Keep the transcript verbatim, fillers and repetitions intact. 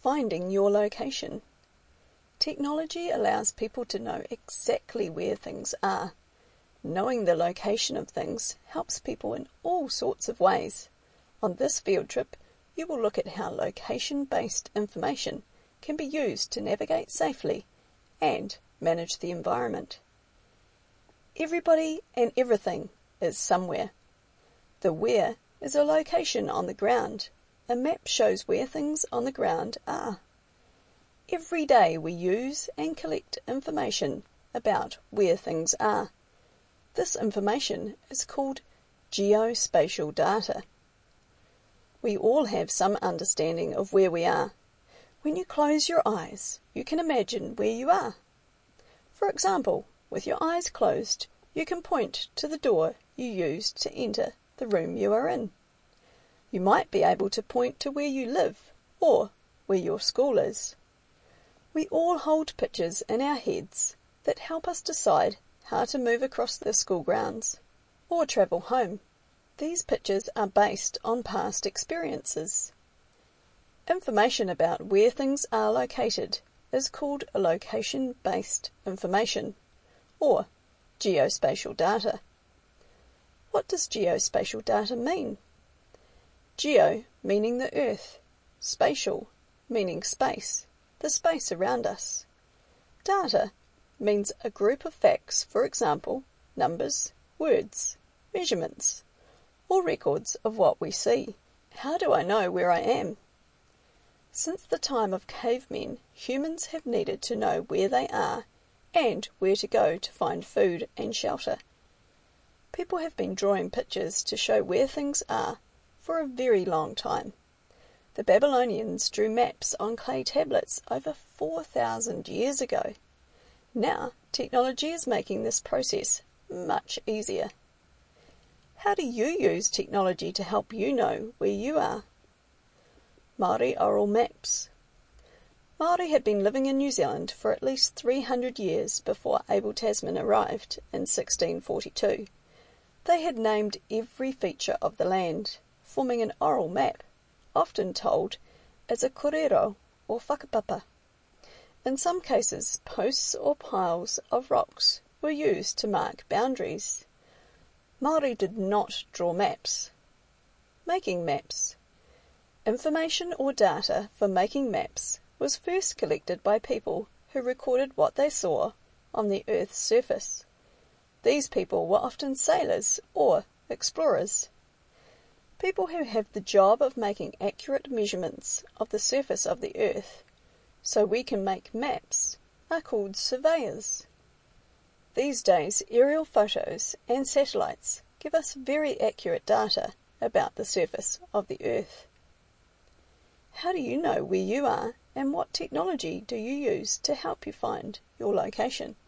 Finding your location. Technology allows people to know exactly where things are. Knowing the location of things helps people in all sorts of ways. On this field trip, you will look at how location-based information can be used to navigate safely and manage the environment. Everybody and everything is somewhere. The where is a location on the ground. A map shows where things on the ground are. Every day we use and collect information about where things are. This information is called geospatial data. We all have some understanding of where we are. When you close your eyes, you can imagine where you are. For example, with your eyes closed, you can point to the door you used to enter the room you are in. You might be able to point to where you live or where your school is. We all hold pictures in our heads that help us decide how to move across the school grounds or travel home. These pictures are based on past experiences. Information about where things are located is called a location-based information, or geospatial data. What does geospatial data mean? Geo meaning the earth, spatial meaning space, the space around us. Data means a group of facts, for example, numbers, words, measurements, or records of what we see. How do I know where I am? Since the time of cavemen, humans have needed to know where they are and where to go to find food and shelter. People have been drawing pictures to show where things are for a very long time. The Babylonians drew maps on clay tablets over four thousand years ago. Now, technology is making this process much easier. How do you use technology to help you know where you are? Māori oral maps. Māori had been living in New Zealand for at least three hundred years before Abel Tasman arrived in sixteen forty-two. They had named every feature of the land, forming an oral map, often told as a kōrero or whakapapa. In some cases, posts or piles of rocks were used to mark boundaries. Māori did not draw maps. Making maps. Information or data for making maps was first collected by people who recorded what they saw on the Earth's surface. These people were often sailors or explorers. People who have the job of making accurate measurements of the surface of the Earth so we can make maps are called surveyors. These days, aerial photos and satellites give us very accurate data about the surface of the Earth. How do you know where you are, and what technology do you use to help you find your location?